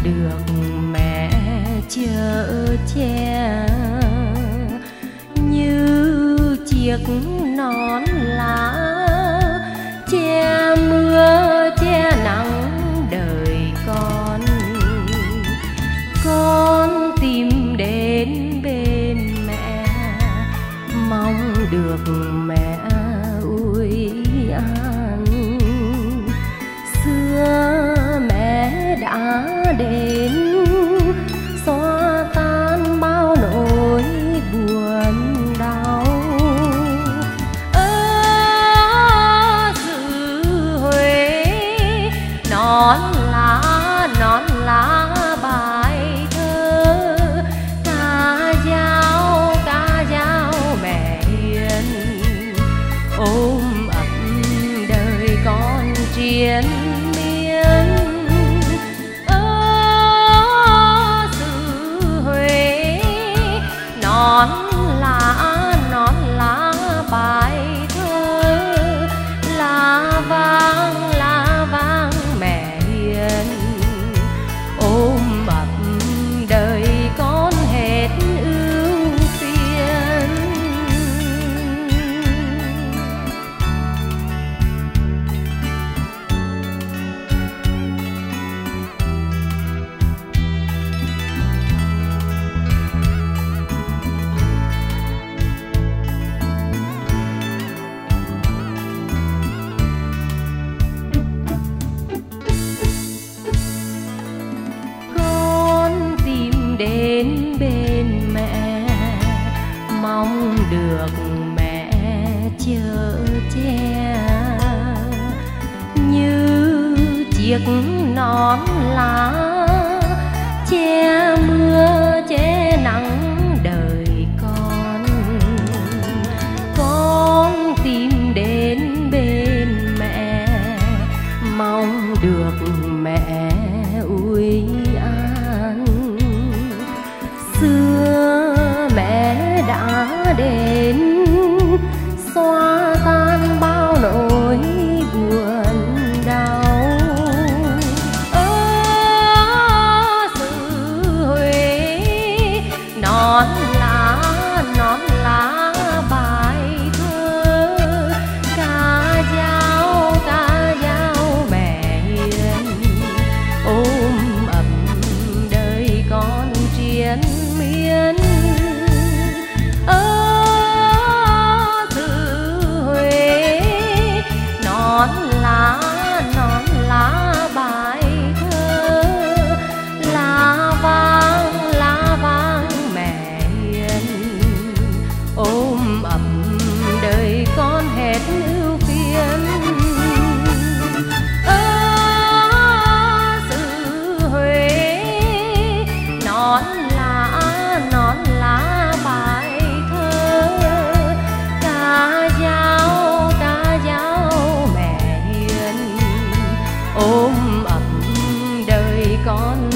được mẹ chở che như chiếc nón lá che mưa che nắng đời con tìm đến bên mẹ mong được mẹ ủi an. Xưa mẹ đã đến xóa tan bao nỗi buồn đau. Xứ Huế non lá bài thơ ca dao mẹ hiền ôm ấp đời con triền miên. Xứ Huế non lá bài thơ lá vang mẹ hiền ôm ấp đời con hết ưu phiền. Đến bên mẹ mong được mẹ chở che như chiếc nón lá che mưa che nắng đời con tìm đến bên mẹ mong được mẹ ủi an. Xưa mẹ đã đến xóa tan bao nỗi buồn đau. Xứ Huế non lá bài thơ ca dao mẹ hiền ôm ấp đời con triền miên. Xứ Huế non lá bài thơ lá vang mẹ hiền ôm ấp đời con hết ưu phiền. Xứ Huế non lá bài thơ ca dao mẹ hiền ôm ấp đời con